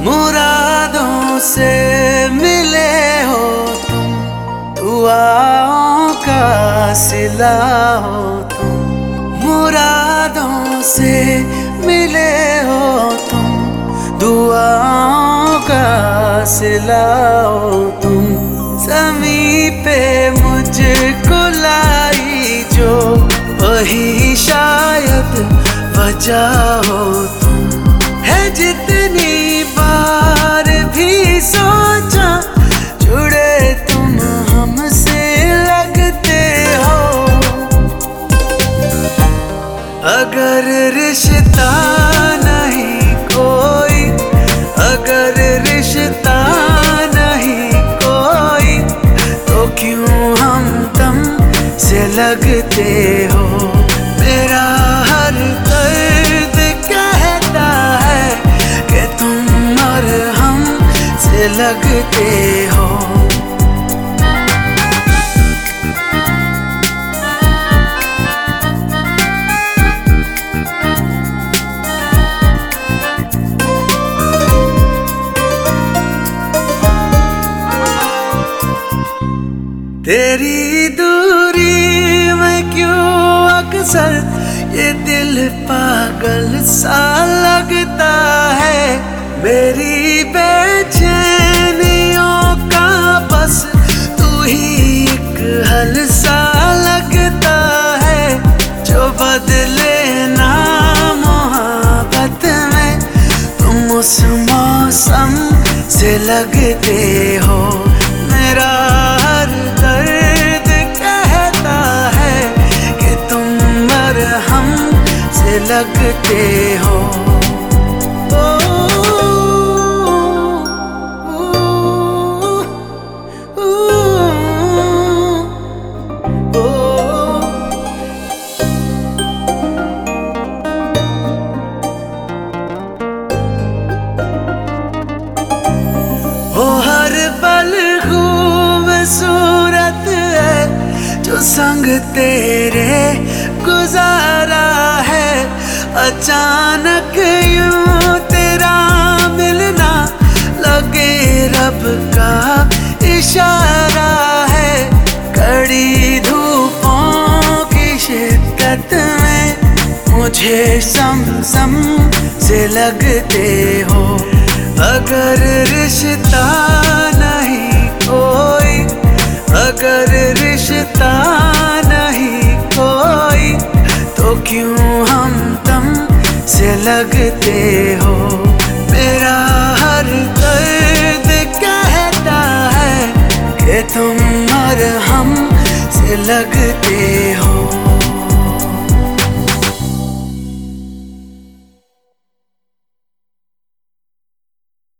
मुरादों से मिले हो तुम, दुआओं का सिला हो तुम। मुरादों से मिले हो तुम, दुआओं का सिला हो तुम। ज़मीं पे मुझको लाई जो, वही शायद वजह हो तुम। है जितनी बार भी सोचा, जुड़े तुम हमसे लगते हो। अगर रिश्ता नहीं कोई, अगर रिश्ता नहीं कोई, तो क्यों हम तुम से लगते हो। मेरा हर दर्द कहता है कि तुम और हम से लगते हो। तेरी दूरी में क्यों अक्सर ये दिल पागल सा लगता है। मेरी बेचैनियों का बस तू ही एक हल सा लगता है। जो बदले ना मोहब्बत में, तुम उस मौसम से लगते हो। मेरा हर दर्द कहता है कि तुम और हम से लगते हो। हर पल खूबसूरत है जो संग तेरे गुजारा है। अचानक यूं तेरा मिलना लगे रब का इशारा है। कड़ी धूपों की शिद्दत में मुझे समसम से लगते हो। अगर रिश्ता नहीं कोई, अगर रिश्ता नहीं कोई, तो क्यों हम तुम से लगते हो। मेरा हर दर्द कहता है कि तुम और हम से लगते हो।